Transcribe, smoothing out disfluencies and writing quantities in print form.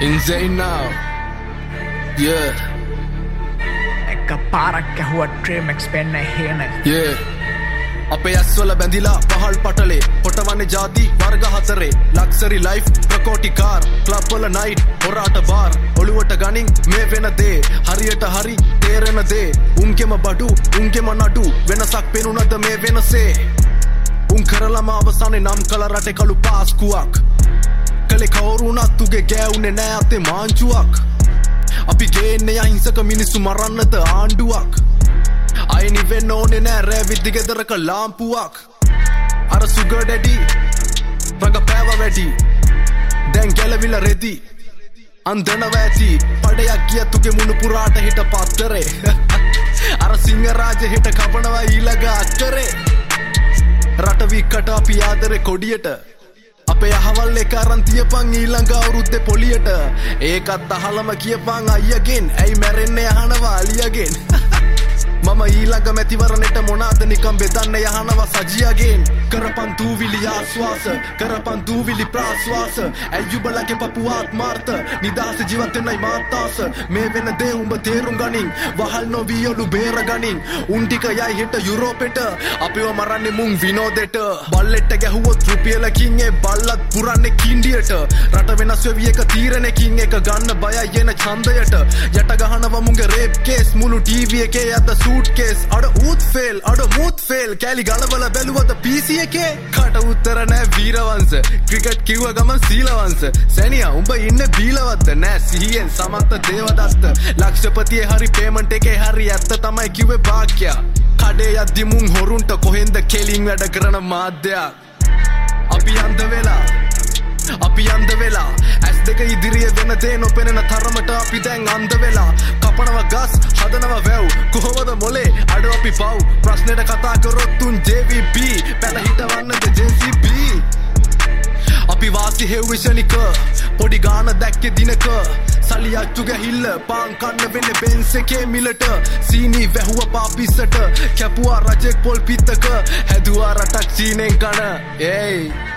Insane now. Yeah. Ekka paarak kahuwa Dream X penne hene. Yeah. අපේ ඇස්වල බැඳිලා පහල් පටලේ පොටවන්නේ ජාති වර්ග හතරේ ලක්සරි ලයිෆ් ප්‍රකෝටි කාර් ක්ලබ් වල නයිට් හොරාට බාර් ඔළුවට ගනින් මේ වෙන දේ හරියට හරි තේරෙන දේ උන්ගෙම බඩු උන්ගෙම නඩු වෙනසක් පෙනුනද මේ වෙනසේ උන් කරලම අවසානේ නම් කළ රටේ කළු පාස්කුවක් කලේ කවුරුණත් උගේ ගෑවුනේ නෑ අතේ මාංචුවක් අපි ගේන්නේ අහිංසක මිනිස්සු මරන්නද ආණ්ඩුවක් අයිනි වෙන්න ඕනේ නෑ රැවිද්දි ගෙදරක ලාම්පුවක් අර සුගර් ඩැඩි රඟපෑව වැඩි දැන් ගැලවිලා රෙදි අන්දනවා ඇති පඩයක් ගියත් උගේ මුණු පුරාට හිට පත්තරේ අර සිංහරාජ හිට කපනවා ඊළඟ අක්කරේ රට වික්කට අපි ආදරේ කොඩියට අපේ අහවල් එක අරන් තියපන් ඊළඟ අවුරුද්දේ පොලියට ඒකත් අහලම කියපන් අයියගෙන් ඇයි මැරෙන්නේ අහනවා අලියගෙන් මම ඊළඟ මැතිවරණයට මොනාද නිකම් බෙදන්න යහනවා සජියගෙන් කරපන් දූවිලි ආස්වාස කරපන් දූවිලි ප්‍රාස්වාස ඇයුබලගේ පපු ආත්මාර්ථ නිදාස ජීවත් වෙන්නයි මාතාස මේ වෙන දේ උඹ තේරුම් ගනින් වහල් නොවී ඔලු බේර ගනින් උන් ටික යයි හිට යුරෝපෙට අපිව මරන්නේ මුන් විනෝදෙට බල්ලෙට ගැහුවොත් රුපියලකින් ඒ බල්ලත් පුරන්නේ කින්ඩියට රට වෙනස් වෙවි එක තීරණයකින් එක ගන්න බයයි එන ඡන්දයට යට ගහනවා මුන්ගේ රේප් කේස් මුළු ටීවී එකේ යද්ද suitcase අඩ ඌත් ෆේල් අඩ මූත් ෆේල් කැලි ගලවල බැලුවද PC එකේ කට උත්තර නෑ වීරවංශ ක්‍රිකට් කිව්ව ගමන් සීලවංශ සැනියා උඹ ඉන්නේ බීලවත්ද නෑ සිහියෙන් සමන්ත දේවදත්ත ලක්ෂපතියේ හරි පේමන්ට් එකේ හරි ඇත්ත තමයි කිව්වේ භාග්‍යා කඩේ යද්දි මුන් හොරුන්ට කොහෙන්ද කෙලින් වැඩ කරන මාධ්‍යා අපි අන්ධ වෙලා ඇස් දෙක ඉදිරිය වෙන දේ නොපෙනෙන තරමට අපි දැන් අන්ධ වෙලා කපනවා ගස් හදනවා වැව් කොහොමද මොලේ අඩ අපි පව් ප්‍රශ්නෙට කතා කරොත් තුන් JVP පැල හිටවන්නද JCB අපි වාසි හෙව්වේ ශනික පොඩි ගාන දැක්කේ දිනක සල්ලි අච්චු ගැහිල්ල පාන් කන්න වෙන්නේ බෙන්ස් එකේ මිලට සීනි වැහුව පාපිස්සට කැපුවා රජෙක් පොල් පිත්තක හැදුවා රටක් චීනෙන් කන ඒයි